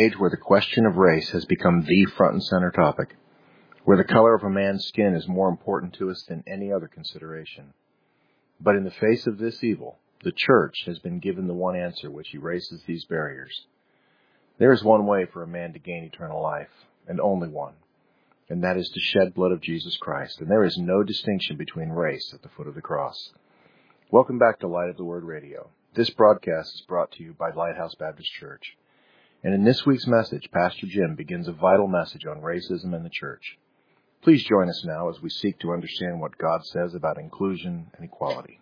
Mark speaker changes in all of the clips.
Speaker 1: age where the question of race has become the front and center topic, where the color of a man's skin is more important to us than any other consideration. But in the face of this evil, the church has been given the one answer which erases these barriers. There is one way for a man to gain eternal life, and only one, and that is to shed blood of Jesus Christ, and there is no distinction between race at the foot of the cross. Welcome back to Light of the Word Radio. This broadcast is brought to you by Lighthouse Baptist Church. And in this week's message, Pastor Jim begins a vital message on racism in the church. Please join us now as we seek to understand what God says about inclusion and equality.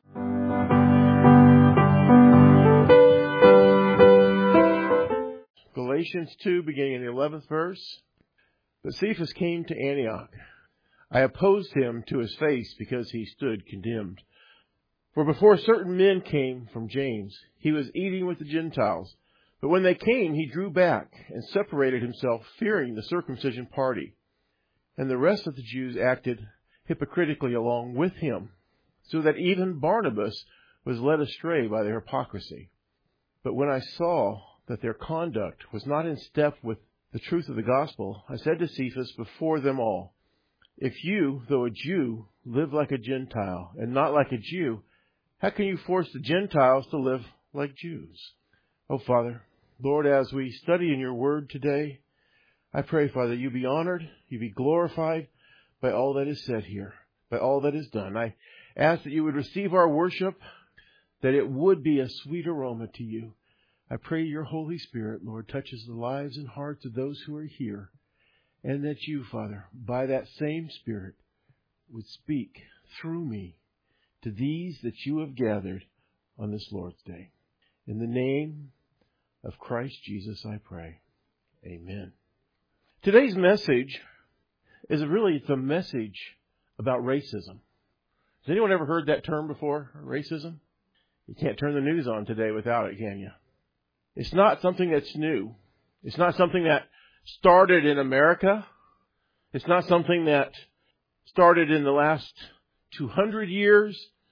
Speaker 2: Galatians 2, beginning in the 11th verse. But Cephas came to Antioch. I opposed him to his face because he stood condemned. For before certain men came from James, he was eating with the Gentiles. But when they came, he drew back and separated himself, fearing the circumcision party. And the rest of the Jews acted hypocritically along with him, so that even Barnabas was led astray by their hypocrisy. But when I saw that their conduct was not in step with the truth of the gospel, I said to Cephas before them all, if you, though a Jew, live like a Gentile and not like a Jew, how can you force the Gentiles to live like Jews? Oh, Father, Lord, as we study in your word today, I pray, Father, you be honored, you be glorified by all that is said here, by all that is done. I ask that you would receive our worship, that it would be a sweet aroma to you. I pray your Holy Spirit, Lord, touches the lives and hearts of those who are here, and that you, Father, by that same Spirit, would speak through me to these that you have gathered on this Lord's Day. In the name of Christ Jesus, I pray. Amen. Today's message is it's a message about racism. Has anyone ever heard that term before, racism? You can't turn the news on today without it, can you? It's not something that's new. It's not something that started in America. It's not something that started in the last 200 years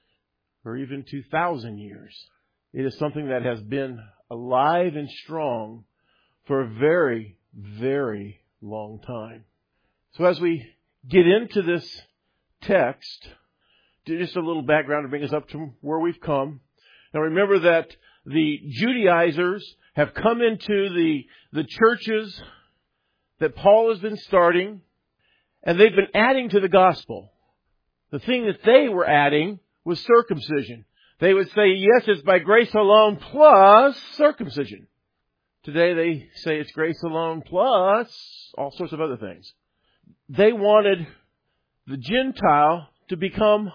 Speaker 2: or even 2,000 years. It is something that has been alive and strong for a very, very long time. So as we get into this text, just a little background to bring us up to where we've come. Now remember that the Judaizers have come into the churches that Paul has been starting, and they've been adding to the gospel. The thing that they were adding was circumcision. They would say, yes, it's by grace alone plus circumcision. Today they say it's grace alone plus all sorts of other things. They wanted the Gentile to become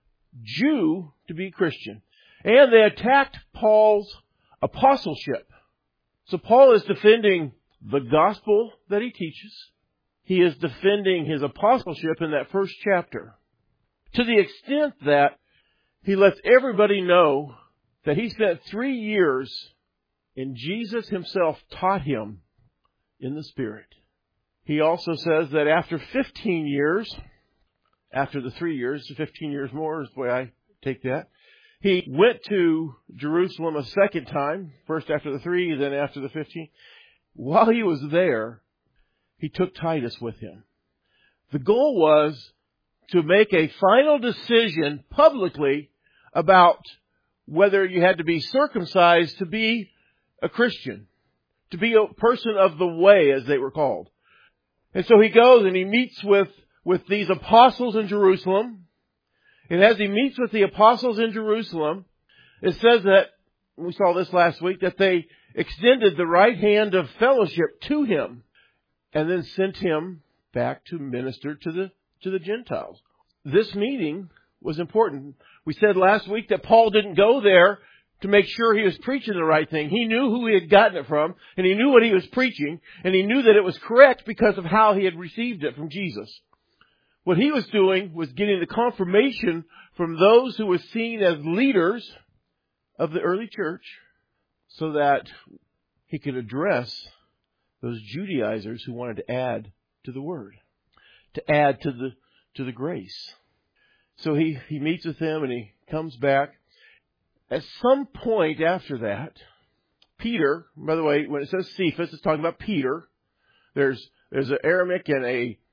Speaker 2: Jew to be Christian. And they attacked Paul's apostleship. So Paul is defending the gospel that he teaches. He is defending his apostleship in that first chapter, to the extent that he lets everybody know that he spent 3 years and Jesus himself taught him in the Spirit. He also says that after 15 years, after the 3 years, 15 years more is the way I take that, he went to Jerusalem a second time, first after the 3, then after the 15. While he was there, he took Titus with him. The goal was to make a final decision publicly about whether you had to be circumcised to be a Christian, to be a person of the way, as they were called. And so he goes and he meets with these apostles in Jerusalem. And as he meets with the apostles in Jerusalem, it says that, we saw this last week, that they extended the right hand of fellowship to him and then sent him back to minister to the Gentiles. This meeting was important. We said last week that Paul didn't go there to make sure he was preaching the right thing. He knew who he had gotten it from, and he knew what he was preaching, and he knew that it was correct because of how he had received it from Jesus. What he was doing was getting the confirmation from those who were seen as leaders of the early church so that he could address those Judaizers who wanted to add to the word, to add to the grace. So he meets with them and he comes back. At some point after that, Peter, by the way, when it says Cephas, it's talking about Peter. There's an Aramaic and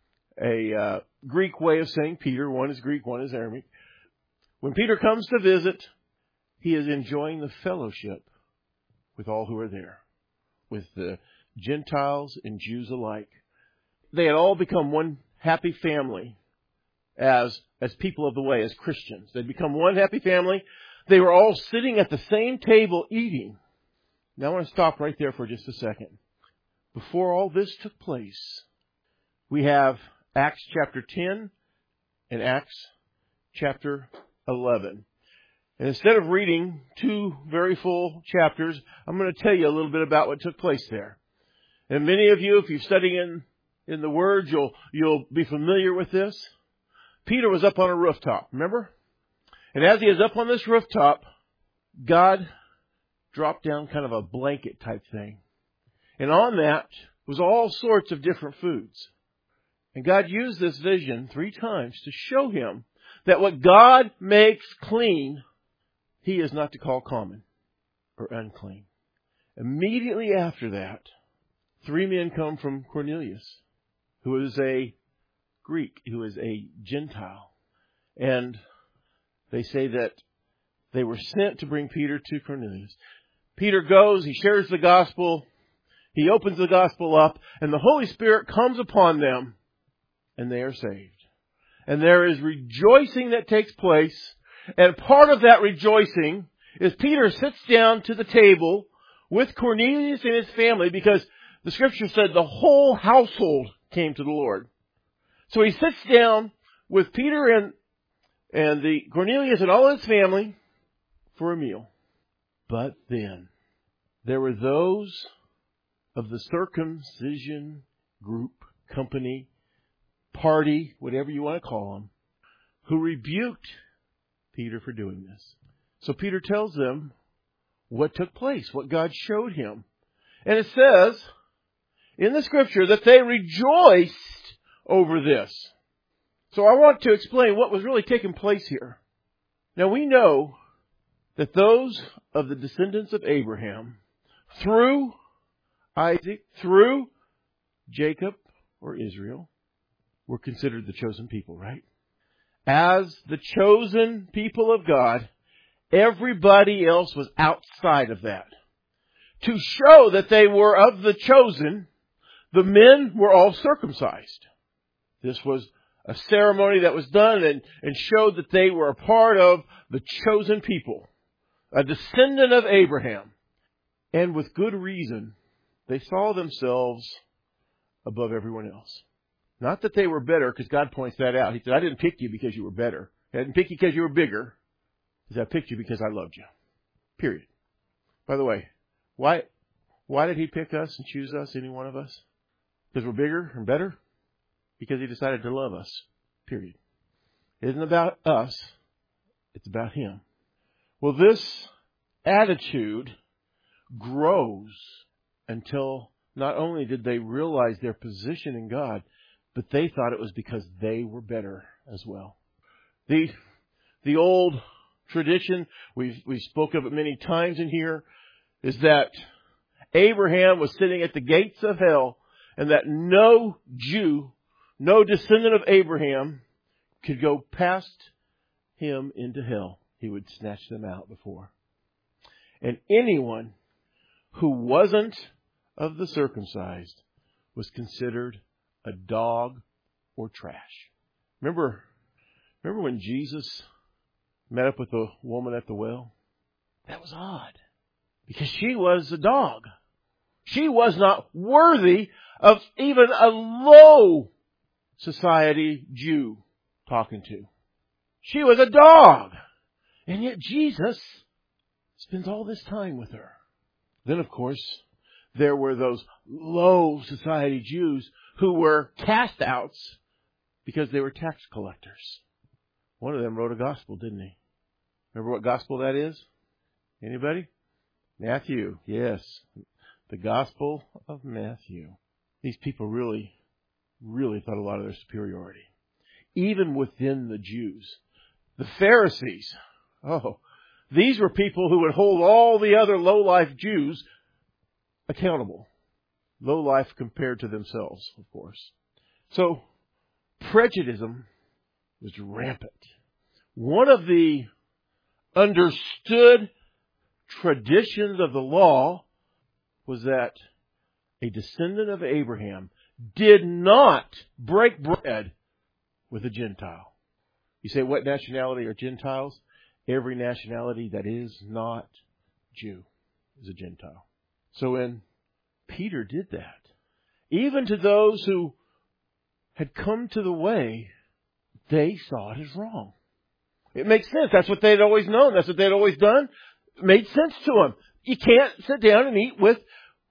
Speaker 2: a Greek way of saying Peter. One is Greek, one is Aramaic. When Peter comes to visit, he is enjoying the fellowship with all who are there, with the Gentiles and Jews alike. They had all become one happy family as people of the way, as Christians. They'd become one happy family. They were all sitting at the same table eating. Now I want to stop right there for just a second. Before all this took place, we have Acts chapter 10 and Acts chapter 11. And instead of reading 2 very full chapters, I'm going to tell you a little bit about what took place there. And many of you, if you're studying in the Word, you'll be familiar with this. Peter was up on a rooftop, remember? And as he is up on this rooftop, God dropped down kind of a blanket type thing. And on that was all sorts of different foods. And God used this vision 3 times to show him that what God makes clean, he is not to call common or unclean. Immediately after that, 3 men come from Cornelius, who is a Greek, who is a Gentile. And they say that they were sent to bring Peter to Cornelius. Peter goes, he shares the gospel, he opens the gospel up, and the Holy Spirit comes upon them, and they are saved. And there is rejoicing that takes place, and part of that rejoicing is Peter sits down to the table with Cornelius and his family, because the Scripture said the whole household came to the Lord. So he sits down with Peter and the Cornelius and all his family for a meal. But then there were those of the circumcision group, company, party, whatever you want to call them, who rebuked Peter for doing this. So Peter tells them what took place, what God showed him. And it says in the Scripture that they rejoiced over this. So I want to explain what was really taking place here. Now we know that those of the descendants of Abraham, through Isaac, through Jacob or Israel, were considered the chosen people, right? As the chosen people of God, everybody else was outside of that. To show that they were of the chosen, the men were all circumcised. This was a ceremony that was done and showed that they were a part of the chosen people, a descendant of Abraham. And with good reason, they saw themselves above everyone else. Not that they were better, because God points that out. He said, I didn't pick you because you were better. I didn't pick you because you were bigger. He said, I picked you because I loved you. Period. By the way, why did He pick us and choose us, any one of us? Because we're bigger and better? Because He decided to love us. Period. It isn't about us. It's about Him. Well, this attitude grows until not only did they realize their position in God, but they thought it was because they were better as well. The old tradition, we spoke of it many times in here, is that Abraham was sitting at the gates of hell, and that no Jew, no descendant of Abraham could go past him into hell. He would snatch them out before. And anyone who wasn't of the circumcised was considered a dog or trash. Remember when Jesus met up with the woman at the well? That was odd, because she was a dog. She was not worthy of even a low society Jew talking to. She was a dog. And yet Jesus spends all this time with her. Then, of course, there were those low society Jews who were cast outs because they were tax collectors. One of them wrote a gospel, didn't he? Remember what gospel that is? Anybody? Matthew. Yes. The Gospel of Matthew. These people really thought a lot of their superiority. Even within the Jews. The Pharisees. Oh, these were people who would hold all the other low-life Jews accountable. Low life compared to themselves, of course. So, prejudice was rampant. One of the understood traditions of the law was that a descendant of Abraham did not break bread with a Gentile. You say, what nationality are Gentiles? Every nationality that is not Jew is a Gentile. So when Peter did that, even to those who had come to the way, they saw it as wrong. It makes sense. That's what they'd always known. That's what they'd always done. It made sense to them. You can't sit down and eat with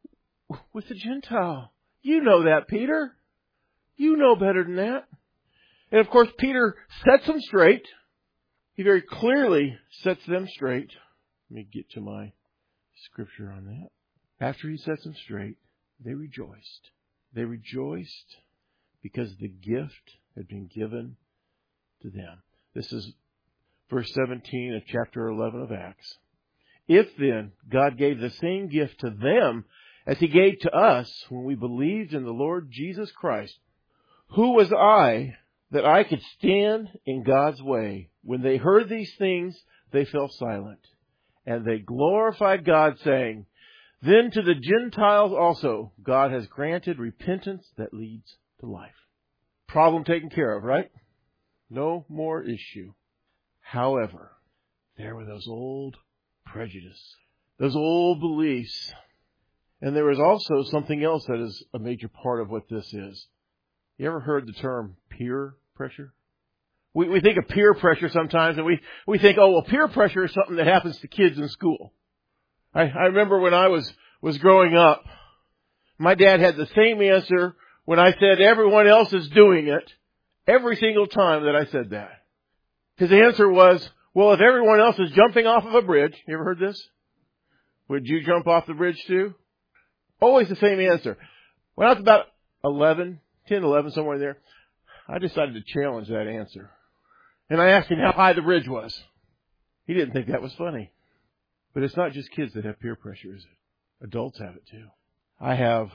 Speaker 2: a Gentile. You know that, Peter. You know better than that. And of course, Peter sets them straight. He very clearly sets them straight. Let me get to my scripture on that. After he sets them straight, they rejoiced. They rejoiced because the gift had been given to them. This is verse 17 of chapter 11 of Acts. If then God gave the same gift to them as he gave to us when we believed in the Lord Jesus Christ, who was I that I could stand in God's way? When they heard these things, they fell silent, and they glorified God, saying, then to the Gentiles also God has granted repentance that leads to life. Problem taken care of, right? No more issue. However, there were those old prejudices, those old beliefs. And there is also something else that is a major part of what this is. You ever heard the term peer pressure? We think of peer pressure sometimes, and we think, oh, well, peer pressure is something that happens to kids in school. I remember when I was growing up, my dad had the same answer when I said everyone else is doing it every single time that I said that. His answer was, well, if everyone else is jumping off of a bridge, you ever heard this? Would you jump off the bridge too? Always the same answer. When I was about 10, 11, somewhere in there, I decided to challenge that answer. And I asked him how high the bridge was. He didn't think that was funny. But it's not just kids that have peer pressure, is it? Adults have it too. I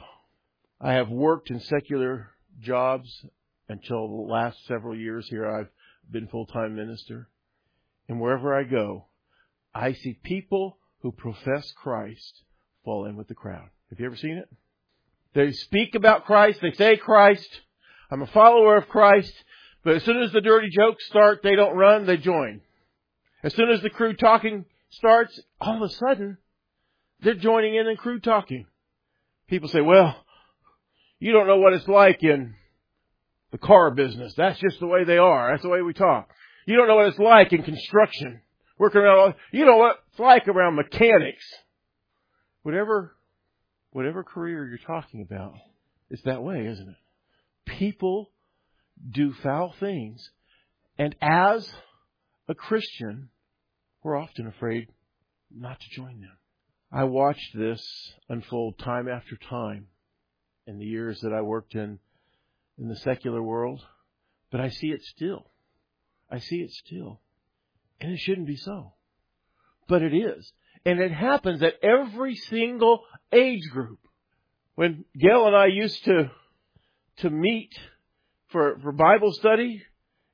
Speaker 2: have worked in secular jobs until the last several years here. I've been full-time minister. And wherever I go, I see people who profess Christ fall in with the crowd. Have you ever seen it? They speak about Christ. They say Christ. I'm a follower of Christ. But as soon as the dirty jokes start, they don't run, they join. As soon as the crude talking starts, all of a sudden, they're joining in crude talking. People say, well, you don't know what it's like in the car business. That's just the way they are. That's the way we talk. You don't know what it's like in construction. Working around, you know what it's like around mechanics. Whatever career you're talking about, it's that way, isn't it? People do foul things. And as a Christian, we're often afraid not to join them. I watched this unfold time after time in the years that I worked in the secular world. But I see it still. I see it still. And it shouldn't be so. But it is. And it happens at every single age group. When Gail and I used to meet for Bible study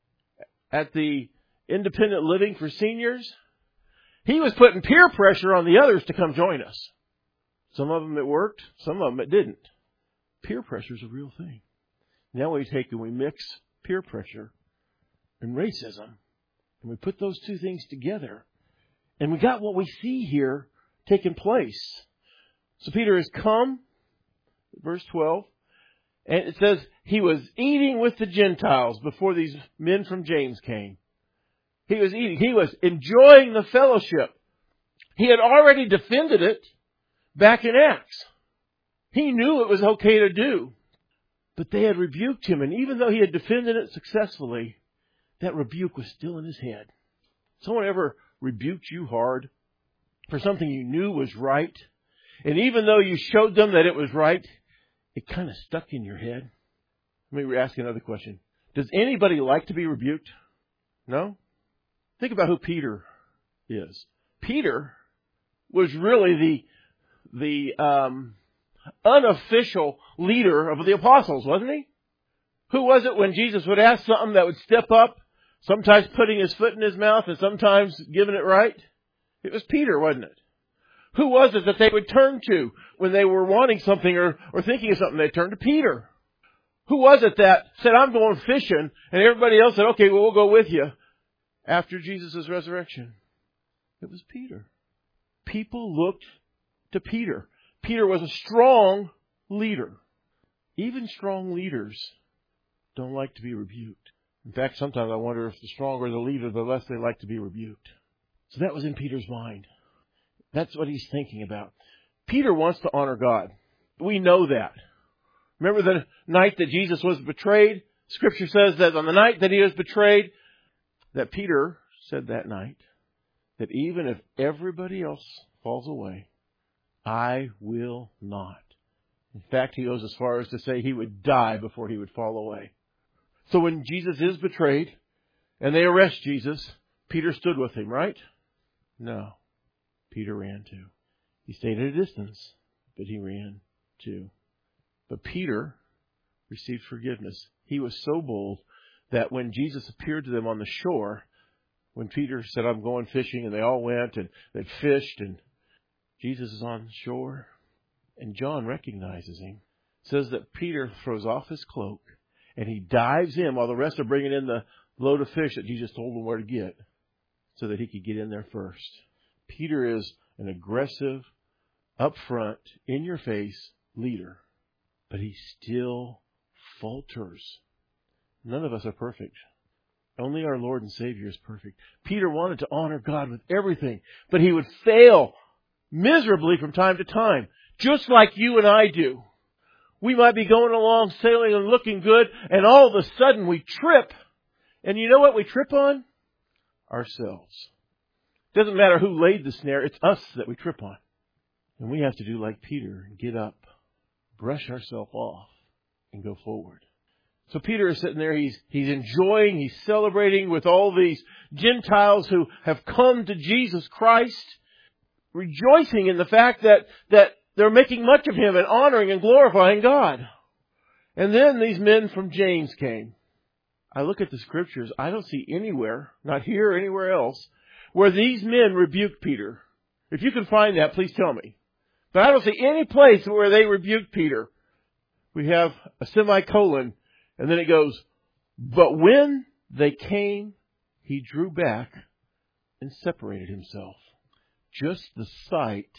Speaker 2: at the Independent Living for Seniors, he was putting peer pressure on the others to come join us. Some of them it worked, some of them it didn't. Peer pressure is a real thing. Now we take and we mix peer pressure and racism, and we put those two things together, and we got what we see here taking place. So Peter has come, verse 12, and it says he was eating with the Gentiles before these men from James came. He was eating. He was enjoying the fellowship. He had already defended it back in Acts. He knew it was okay to do. But they had rebuked him. And even though he had defended it successfully, that rebuke was still in his head. Someone ever rebuked you hard for something you knew was right? And even though you showed them that it was right, it kind of stuck in your head? Let me ask you another question. Does anybody like to be rebuked? No? Think about who Peter is. Peter was really the unofficial leader of the apostles, wasn't he? Who was it when Jesus would ask something that would step up, sometimes putting his foot in his mouth and sometimes giving it right? It was Peter, wasn't it? Who was it that they would turn to when they were wanting something or thinking of something? They'd turn to Peter. Who was it that said, I'm going fishing, and everybody else said, okay, well, we'll go with you after Jesus' resurrection? It was Peter. People looked to Peter. Peter was a strong leader. Even strong leaders don't like to be rebuked. In fact, sometimes I wonder if the stronger the leader, the less they like to be rebuked. So that was in Peter's mind. That's what he's thinking about. Peter wants to honor God. We know that. Remember the night that Jesus was betrayed? Scripture says that on the night that he was betrayed, that Peter said that night that even if everybody else falls away, I will not. In fact, he goes as far as to say he would die before he would fall away. So when Jesus is betrayed and they arrest Jesus, Peter stood with him, right? No. Peter ran too. He stayed at a distance, but he ran too. But Peter received forgiveness. He was so bold that when Jesus appeared to them on the shore, when Peter said, I'm going fishing, and they all went and they fished, and Jesus is on the shore, and John recognizes him. It says that Peter throws off his cloak, and he dives in while the rest are bringing in the load of fish that Jesus told them where to get so that he could get in there first. Peter is an aggressive, upfront, in-your-face leader, but he still falters. None of us are perfect. Only our Lord and Savior is perfect. Peter wanted to honor God with everything, but he would fail miserably from time to time, just like you and I do. We might be going along, sailing and looking good, and all of a sudden we trip. And you know what we trip on? Ourselves. It doesn't matter who laid the snare, it's us that we trip on. And we have to do like Peter and get up, brush ourselves off, and go forward. So Peter is sitting there, he's enjoying, he's celebrating with all these Gentiles who have come to Jesus Christ, rejoicing in the fact that they're making much of Him and honoring and glorifying God. And then these men from James came. I look at the Scriptures, I don't see anywhere, not here or anywhere else, where these men rebuked Peter. If you can find that, please tell me. But I don't see any place where they rebuked Peter. We have a semicolon, and then it goes, but when they came, he drew back and separated himself. Just the sight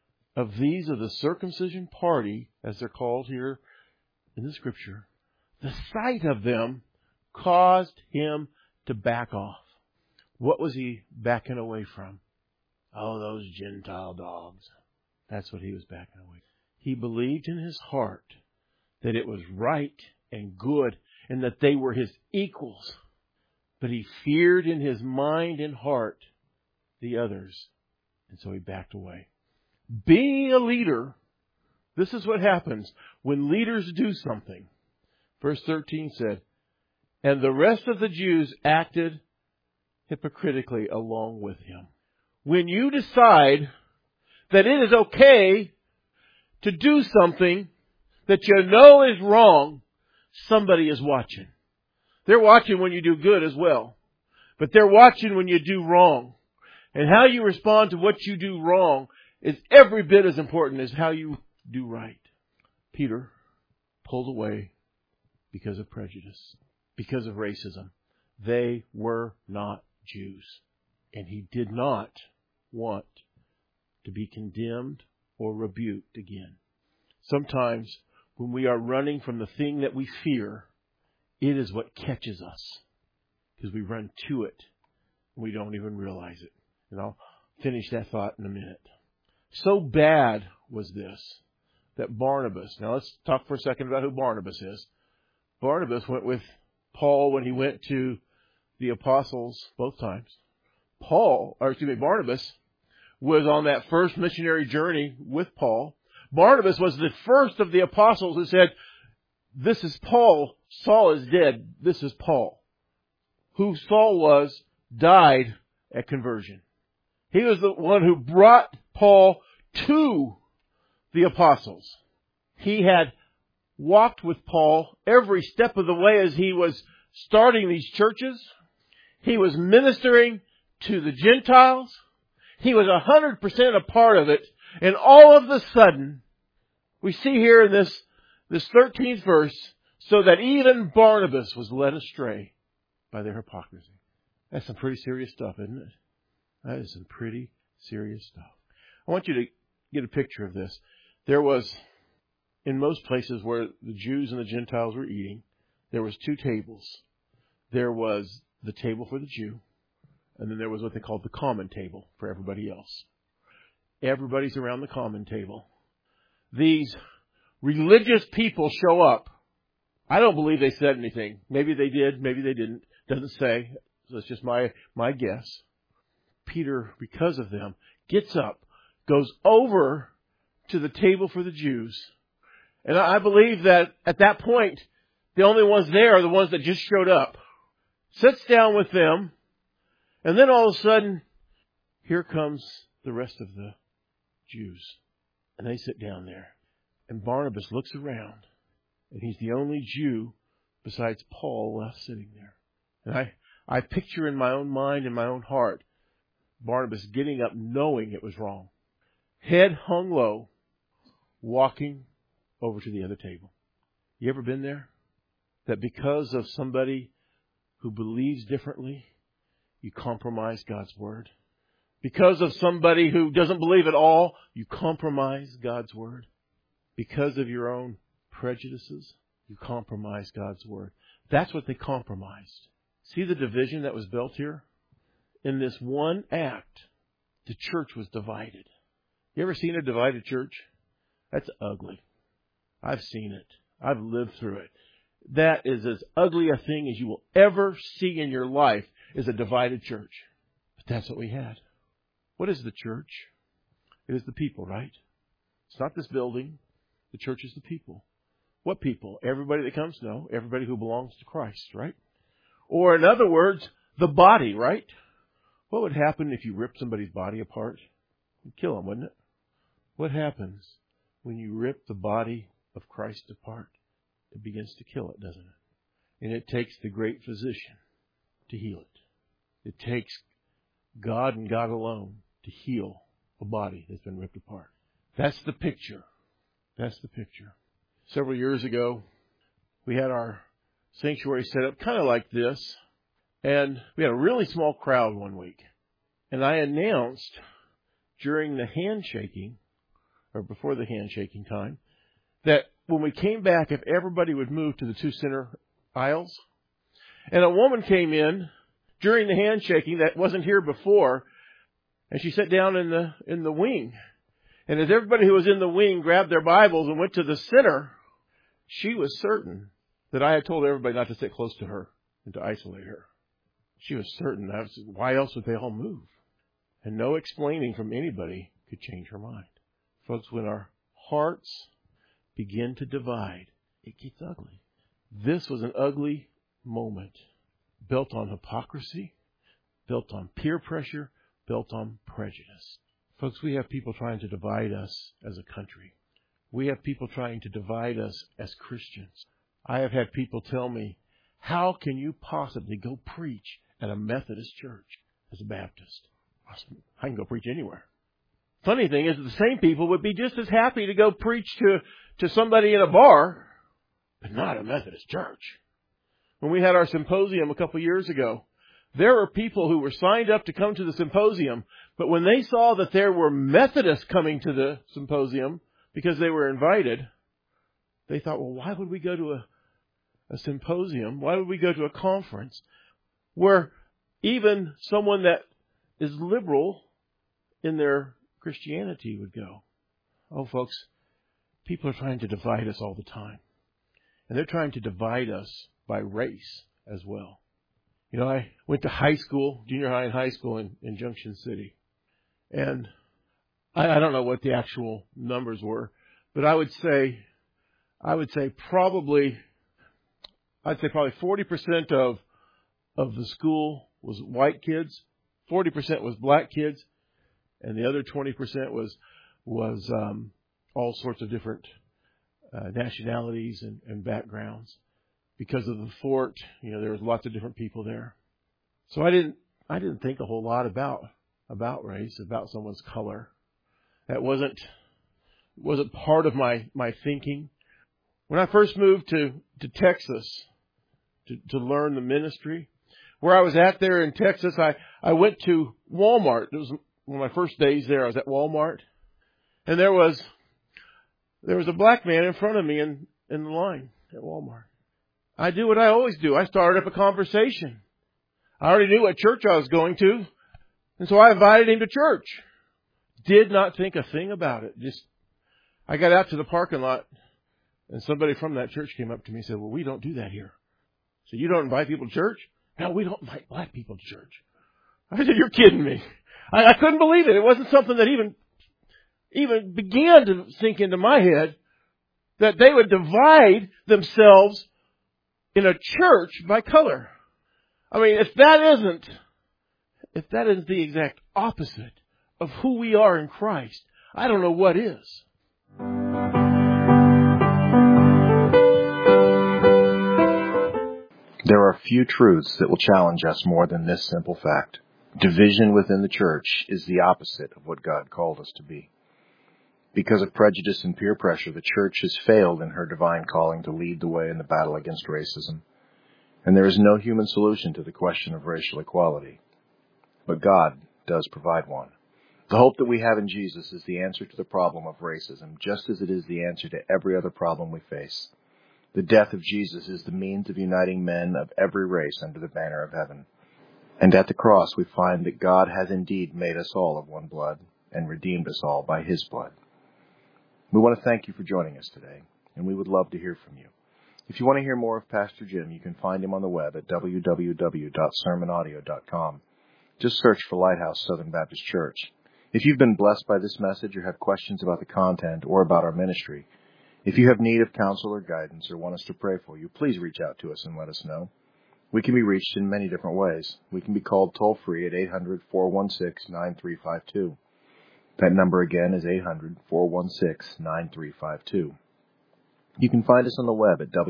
Speaker 2: of these of the circumcision party, as they're called here in the Scripture, the sight of them caused him to back off. What was he backing away from? Oh, those Gentile dogs. That's what he was backing away from. He believed in his heart that it was right and good and that they were his equals. But he feared in his mind and heart the others. And so he backed away. Being a leader, this is what happens when leaders do something. Verse 13 said, and the rest of the Jews acted hypocritically along with him. When you decide that it is okay to do something that you know is wrong, somebody is watching. They're watching when you do good as well. But they're watching when you do wrong. And how you respond to what you do wrong is every bit as important as how you do right. Peter pulled away because of prejudice, because of racism. They were not Jews. And he did not want to be condemned or rebuked again. Sometimes when we are running from the thing that we fear, it is what catches us because we run to it and we don't even realize it. And I'll finish that thought in a minute. So bad was this that Barnabas, now let's talk for a second about who Barnabas is. Barnabas went with Paul when he went to the apostles both times. Barnabas was on that first missionary journey with Paul. Barnabas was the first of the apostles who said, this is Paul. Saul is dead. This is Paul. Who Saul was, died at conversion. He was the one who brought Paul to the apostles. He had walked with Paul every step of the way as he was starting these churches. He was ministering to the Gentiles. He was 100% a part of it. And all of a sudden, we see here in this 13th verse, so that even Barnabas was led astray by their hypocrisy. That's some pretty serious stuff, isn't it? That is some pretty serious stuff. I want you to get a picture of this. There was, in most places where the Jews and the Gentiles were eating, there was two tables. There was the table for the Jew, and then there was what they called the common table for everybody else. Everybody's around the common table. These religious people show up. I don't believe they said anything. Maybe they did, maybe they didn't. Doesn't say. So it's just my guess. Peter, because of them, gets up, goes over to the table for the Jews. And I believe that at that point, the only ones there are the ones that just showed up. Sits down with them. And then all of a sudden, here comes the rest of the Jews. And they sit down there. And Barnabas looks around. And he's the only Jew besides Paul left sitting there. And I picture in my own mind, in my own heart, Barnabas getting up knowing it was wrong. Head hung low, walking over to the other table. You ever been there? That because of somebody who believes differently, you compromise God's Word. Because of somebody who doesn't believe at all, you compromise God's Word. Because of your own prejudices, you compromise God's Word. That's what they compromised. See the division that was built here? In this one act, the church was divided. You ever seen a divided church? That's ugly. I've seen it. I've lived through it. That is as ugly a thing as you will ever see in your life, is a divided church. But that's what we had. What is the church? It is the people, right? It's not this building. The church is the people. What people? Everybody that comes? No. Everybody who belongs to Christ, right? Or in other words, the body, right? What would happen if you ripped somebody's body apart? You'd kill them, wouldn't it? What happens when you rip the body of Christ apart? It begins to kill it, doesn't it? And it takes the great physician to heal it. It takes God and God alone to heal a body that's been ripped apart. That's the picture. That's the picture. Several years ago, we had our sanctuary set up kind of like this. And we had a really small crowd one week. And I announced during the handshaking, or before the handshaking time, that when we came back, if everybody would move to the two center aisles. And a woman came in during the handshaking that wasn't here before, and she sat down in the wing. And as everybody who was in the wing grabbed their Bibles and went to the center, she was certain that I had told everybody not to sit close to her and to isolate her. She was certain. Why else would they all move? And no explaining from anybody could change her mind. Folks, when our hearts begin to divide, it gets ugly. This was an ugly moment, built on hypocrisy, built on peer pressure, built on prejudice. Folks, we have people trying to divide us as a country. We have people trying to divide us as Christians. I have had people tell me, how can you possibly go preach at a Methodist church as a Baptist? I can go preach anywhere. Funny thing is, the same people would be just as happy to go preach to somebody in a bar, but not a Methodist church. When we had our symposium a couple years ago, there were people who were signed up to come to the symposium, but when they saw that there were Methodists coming to the symposium because they were invited, they thought, well, why would we go to a symposium? Why would we go to a conference where even someone that is liberal in their Christianity would go? Oh, folks, people are trying to divide us all the time. And they're trying to divide us by race as well. You know, I went to high school, junior high and high school in Junction City. And I don't know what the actual numbers were, but I would say probably 40% of the school was white kids, 40% was black kids, and the other 20% was all sorts of different nationalities and backgrounds. Because of the fort, there was lots of different people there. So I didn't think a whole lot about race, about someone's color. That wasn't part of my thinking. When I first moved to Texas to learn the ministry, where I was at there in Texas, I went to Walmart. It was one of my first days there. I was at Walmart, and there was a black man in front of me in the line at Walmart. I do what I always do. I started up a conversation. I already knew what church I was going to, and so I invited him to church. Did not think a thing about it. I got out to the parking lot, and somebody from that church came up to me and said, "Well, we don't do that here." So you don't invite people to church? No, we don't invite black people to church. I said, "You're kidding me." I couldn't believe it. It wasn't something that even began to sink into my head, that they would divide themselves in a church by color. I mean, if that isn't the exact opposite of who we are in Christ, I don't know what is.
Speaker 1: There are few truths that will challenge us more than this simple fact. Division within the church is the opposite of what God called us to be. Because of prejudice and peer pressure, the church has failed in her divine calling to lead the way in the battle against racism. And there is no human solution to the question of racial equality. But God does provide one. The hope that we have in Jesus is the answer to the problem of racism, just as it is the answer to every other problem we face. The death of Jesus is the means of uniting men of every race under the banner of heaven. And at the cross we find that God has indeed made us all of one blood and redeemed us all by His blood. We want to thank you for joining us today, and we would love to hear from you. If you want to hear more of Pastor Jim, you can find him on the web at www.sermonaudio.com. Just search for Lighthouse Southern Baptist Church. If you've been blessed by this message or have questions about the content or about our ministry, if you have need of counsel or guidance or want us to pray for you, please reach out to us and let us know. We can be reached in many different ways. We can be called toll-free at 800-416-9352. That number again is 800-416-9352. You can find us on the web at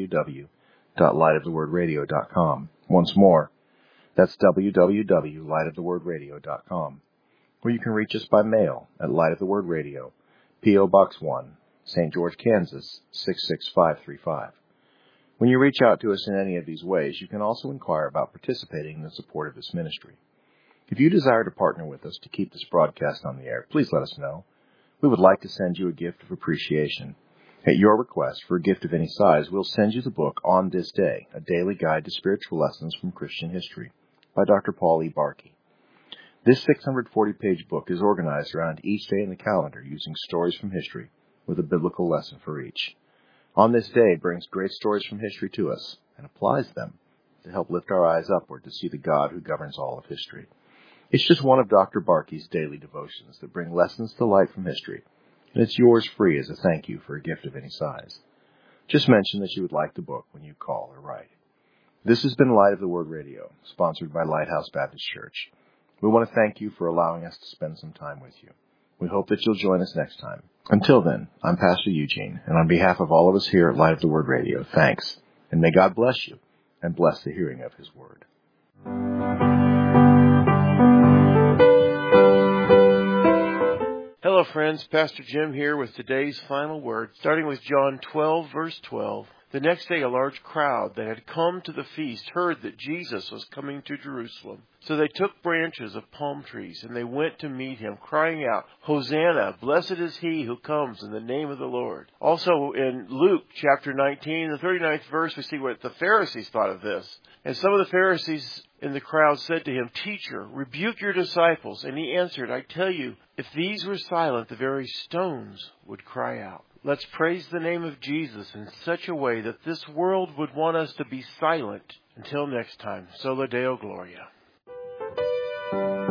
Speaker 1: www.lightofthewordradio.com. Once more, that's www.lightofthewordradio.com. Or you can reach us by mail at Light of the Word Radio, P.O. Box 1, St. George, Kansas, 66535. When you reach out to us in any of these ways, you can also inquire about participating in the support of this ministry. If you desire to partner with us to keep this broadcast on the air, please let us know. We would like to send you a gift of appreciation. At your request, for a gift of any size, we'll send you the book On This Day, A Daily Guide to Spiritual Lessons from Christian History by Dr. Paul E. Barkey. This 640-page book is organized around each day in the calendar using stories from history with a biblical lesson for each. On This Day brings great stories from history to us and applies them to help lift our eyes upward to see the God who governs all of history. It's just one of Dr. Barkey's daily devotions that bring lessons to light from history, and it's yours free as a thank you for a gift of any size. Just mention that you would like the book when you call or write. This has been Light of the Word Radio, sponsored by Lighthouse Baptist Church. We want to thank you for allowing us to spend some time with you. We hope that you'll join us next time. Until then, I'm Pastor Eugene, and on behalf of all of us here at Light of the Word Radio, thanks, and may God bless you and bless the hearing of His Word.
Speaker 2: Hello friends, Pastor Jim here with today's final word, starting with John 12, verse 12. The next day a large crowd that had come to the feast heard that Jesus was coming to Jerusalem. So they took branches of palm trees, and they went to meet him, crying out, Hosanna, blessed is he who comes in the name of the Lord. Also in Luke chapter 19, the 39th verse, we see what the Pharisees thought of this. And some of the Pharisees in the crowd said to him, Teacher, rebuke your disciples. And he answered, I tell you, if these were silent, the very stones would cry out. Let's praise the name of Jesus in such a way that this world would want us to be silent. Until next time, Sola Deo Gloria.